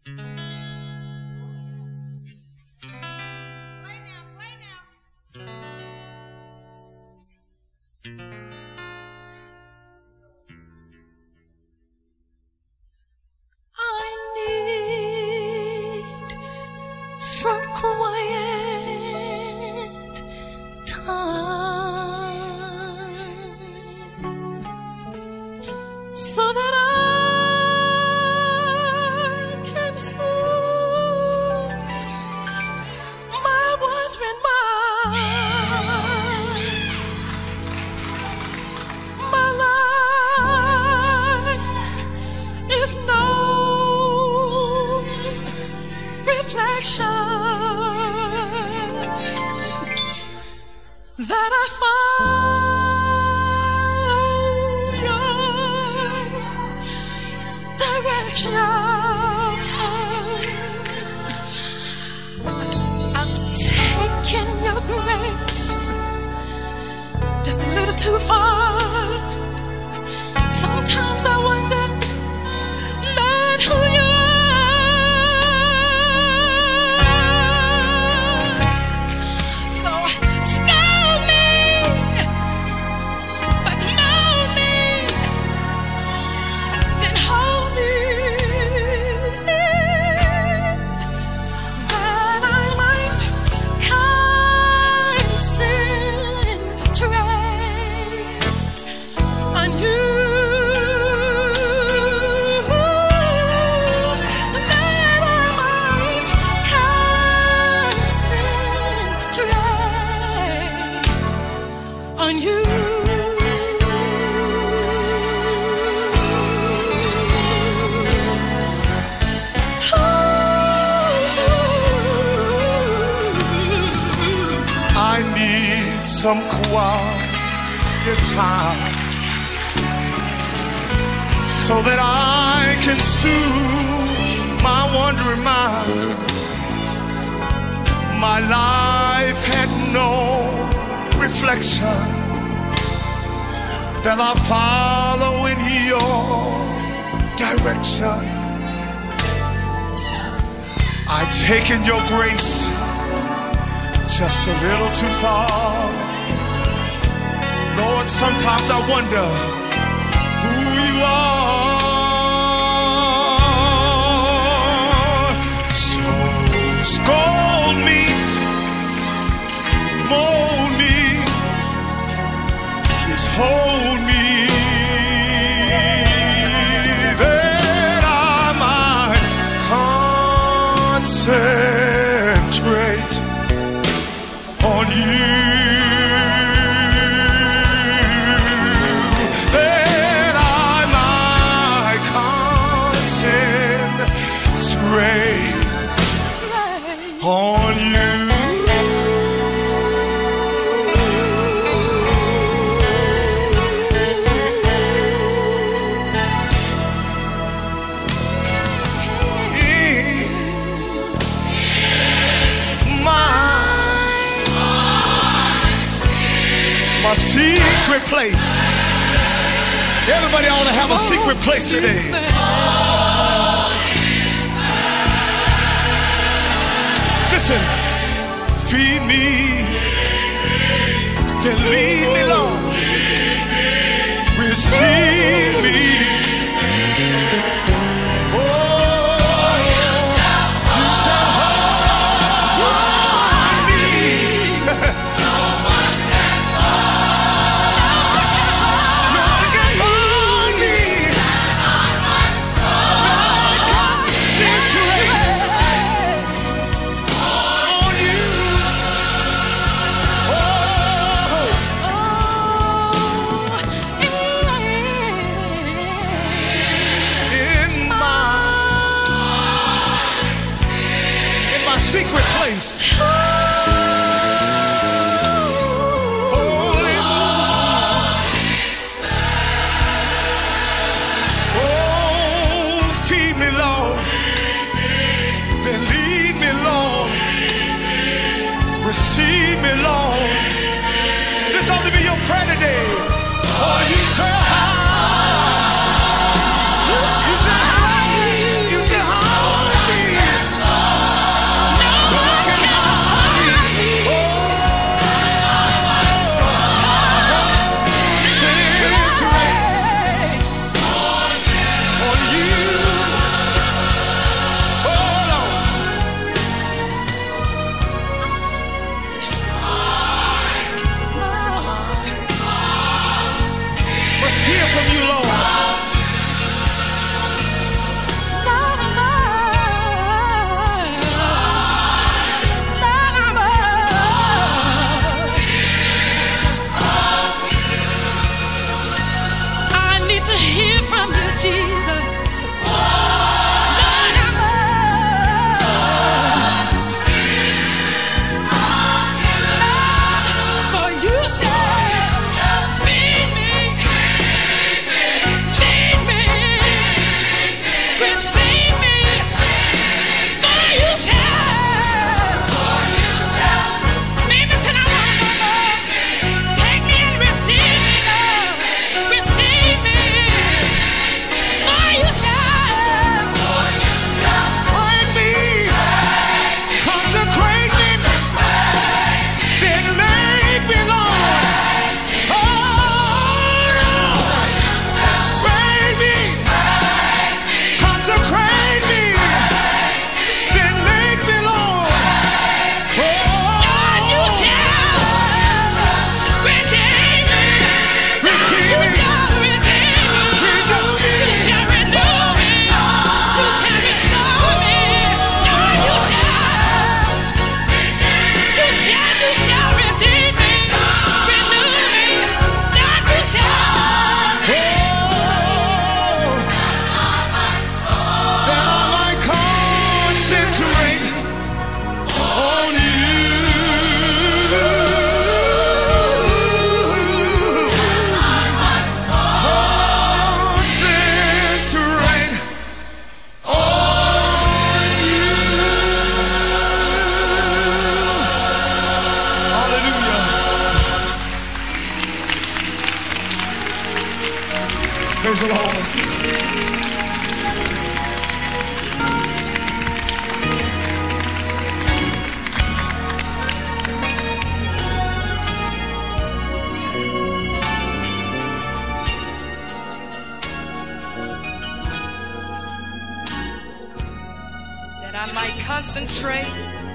Some quiet time so that I can soothe my wandering mind. My life is no reflection that I find your direction. I'm taking your grace just a little too far. Sometimes I wonder, Lord, who you are. Some quiet time so that I can soothe my wandering mind. My life had no reflection that I follow in your direction. I've taken your grace just a little too far. Lord, sometimes I wonder who you are. So scold me, mold me, please hold me, that I might concentrate on you. On you. My secret place. Everybody ought to have a secret place today. Listen, feed me, then lead me, Lord. Receive me. Oh, you shall hold me. No one can find me. Secret place. Holy, oh, feed me, Lord. Then lead me, Lord. Receive me, Lord. This ought to be your prayer today. Oh, you say hi. You say hi. You say hi. That I might concentrate